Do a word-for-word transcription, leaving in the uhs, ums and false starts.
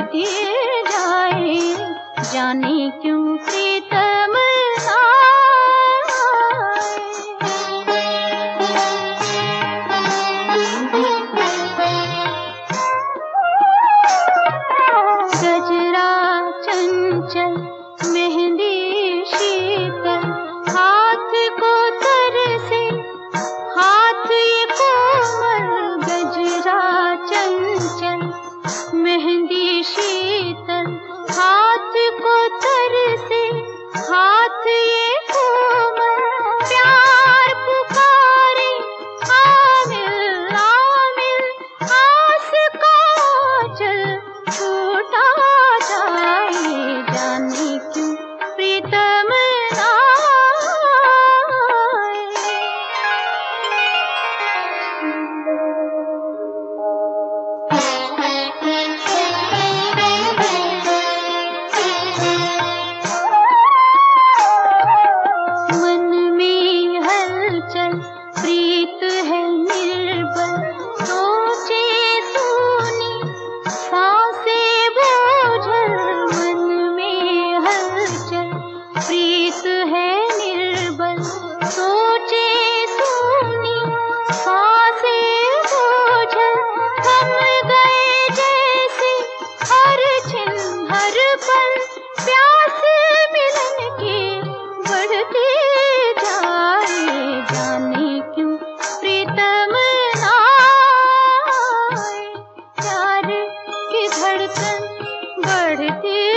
बढ़ती जाए, जाने क्यों प्रीतम गजरा चंचल मेहंदी शीतल, हाथ को तरसे हाथ ये कोमल। गजरा चंचल मेहंदी शीतल, हाथ को तरसे हाथ ये कोमल। प्यार पुकारे आमिल आमिल, आस का जल छूटा जाए, जाने क्यों प्रीतम प्रीत है निर्बल, सोचे सूनी सांसें बोझल। मन में हलचल प्रीत है निर्बल, सोचे सूनी सांसें बोझल। थम गए जैसे हर छिन हर पल, प्यास मिलन की बढ़ती जाए, जाने क्यों प्रीतम आए। प्यार की धड़कन बढ़ती